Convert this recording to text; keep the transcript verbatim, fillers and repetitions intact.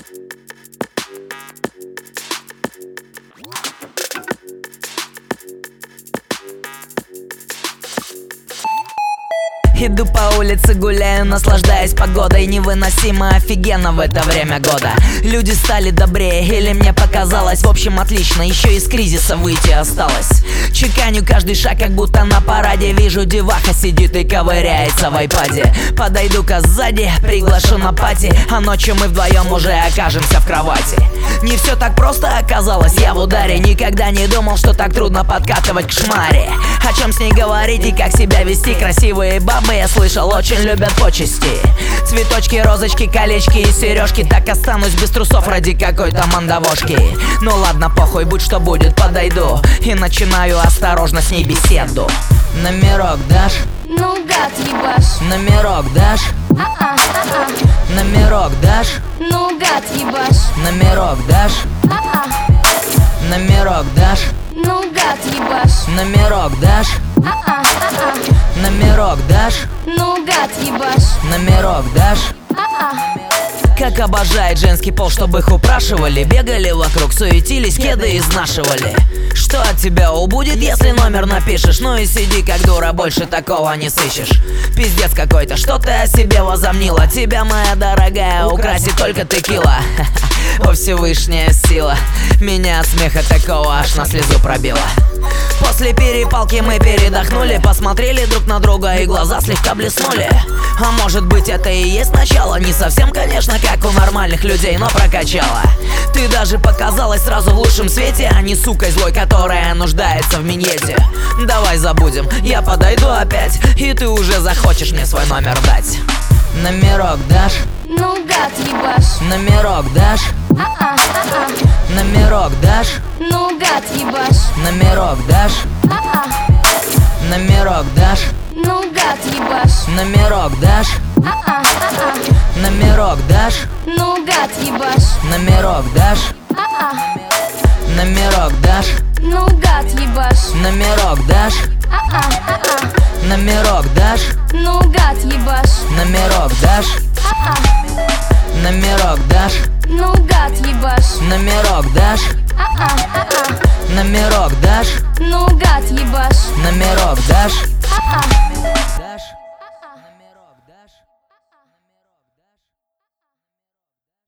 Иду по улице, гуляю, наслаждаясь погодой. Невыносимо офигенно в это время года. Люди стали добрее, или мне показалось. В общем, отлично, еще из кризиса выйти осталось. Чеканю каждый шаг, как будто на параде. Вижу, деваха сидит и ковыряется в айпаде. Подойду-ка сзади, приглашу на пати. А ночью мы вдвоем уже окажемся в кровати. Не все так просто оказалось, я в ударе. Никогда не думал, что так трудно подкатывать к шмаре. О чем с ней говорить и как себя вести? Красивые бабы, я слышал, очень любят почести. Цветочки, розочки, колечки и сережки. Так останусь без трусов ради какой-то мандавошки. Ну ладно, похуй, будь что будет, подойду. И начинаю осторожно с ней беседу. Номерок дашь? Ну гад ебашь. Номерок дашь? А-а, а-а. Номерок дашь? Ну гад ебашь. Номерок дашь? А-а. Номерок дашь? Ну гад ебашь. Номерок дашь? А-а, а-а. Номерок дашь? Ну гад ебашь. Номерок дашь? А-а. Как обожает женский пол, чтобы их упрашивали. Бегали вокруг, суетились, кеды изнашивали. Что от тебя убудет, если номер напишешь? Ну и сиди как дура, больше такого не сыщешь. Пиздец какой-то, что ты о себе возомнила? Тебя, моя дорогая, украсит только текила. О, Всевышняя сила, меня от смеха такого аж на слезу пробила. После перепалки мы передохнули, посмотрели друг на друга и глаза слегка блеснули. А может быть, это и есть начало? Не совсем, конечно, как у нормальных людей, но прокачала. Ты даже показалась сразу в лучшем свете, а не сукой злой, которая нуждается в миньете. Давай забудем, я подойду опять, и ты уже захочешь мне свой номер дать. Номерок дашь? Ну гад ебашь. Номерок дашь? А-а, а-а. Номерок дашь? Ну гад ебашь. Номерок дашь? А-а. Номерок дашь? Ну гад ебашь. Номерок дашь? А-а, а-а. Номерок дашь? Ну гад ебашь. Номерок дашь? А-а. Номерок дашь? Ну гад ебашь. Номерок дашь? А-а, а-а. Номерок дашь? Ну гад ебашь. Номерок дашь? А-а. Номерок дашь? Ну гад ебашь. Номерок дашь? А-а, а-а. Номерок дашь? Ну гад ебашь. Номерок дашь? А-а.